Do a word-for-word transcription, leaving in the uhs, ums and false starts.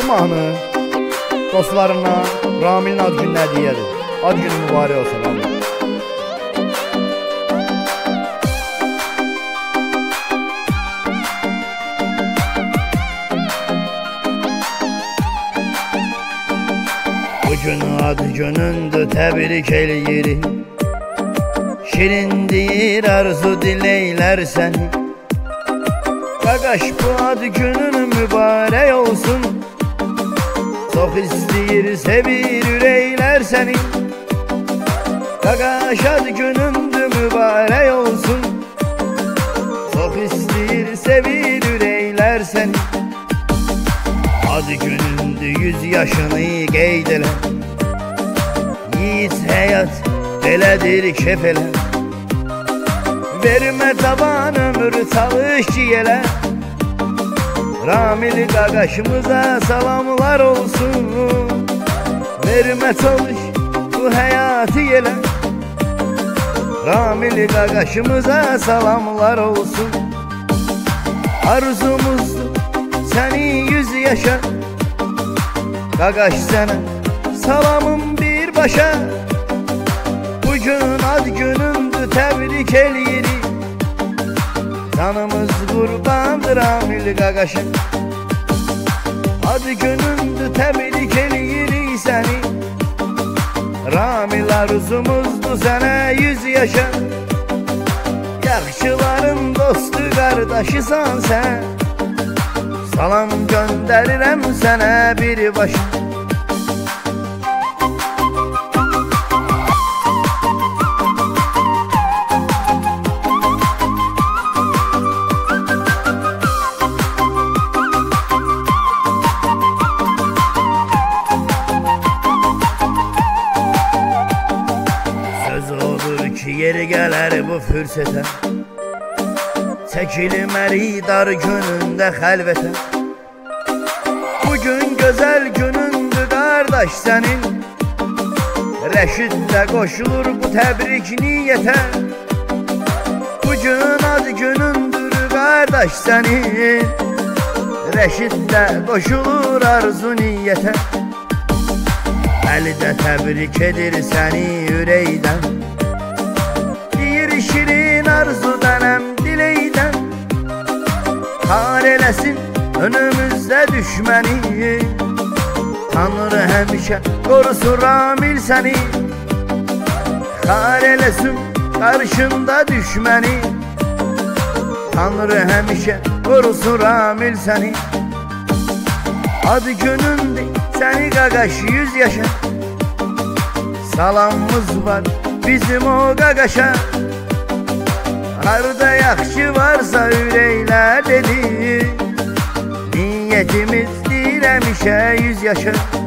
mahnı dostlarına Ramil'in ad gününə hədiyədir. Ad günü mübarək olsun Allah. Bugün ad günündür, təbrik eləyirik. Şirin deyir, arzu diləklər səni. Qaqaş, bu ad günün mübarək olsun. Çox istəyir, sevir ürəklər səni. Qaqaş, ad günündür, mübarək olsun. Çox istəyir, sevir ürəklər səni. Ad günündür, yüz yaşını qeyd elə. Yiğit həyat belədir, kef elə. Vermə taban ömür, çalış ki elə. Ramil qaqaşımıza salamlar olsun. Vermə çalış, bu həyatı elə. Ramil qaqaşımıza salamlar olsun. Arzumuzdur səni yüz yaşa. Qaqaş sənə salamım birbaşa. Bugün ad günündür, təbrik eləyirik. Canımız qurbandır Ramil qaqaşın. Ad günündür, təbrik eləyirik səni. Ramil arzumuzdur sənə yüz yaşa. Yaxşıların dostu, qardaşısan sən. Salam göndərirəm sənə birbaşa. Yeri gələr bu fürsətə, çəkilməli dar günündə xəlvətə. Bugün gözəl günündür qardaş sənin. Rəşid də qoşulur bu təbrik niyyətə. Bugün ad günündür qardaş sənin. Rəşid də qoşulur arzu niyyətə. Əli də təbrik edir səni ürəkdən. Şirin arzudan həm diləkdən. Xar eləsin önümüzdə düşməni. Tanrı həmişə qorusun Ramil səni. Xar eləsin qarşında düşməni. Tanrı həmişə qorusun Ramil səni. Ad günündür səni qaqaş yüz yaşa. Salamımız var bizim o qaqaşa. Harda yaxşı varsa ürəklər dedi. Niyyətimiz deyir həmişə yüz yaşa.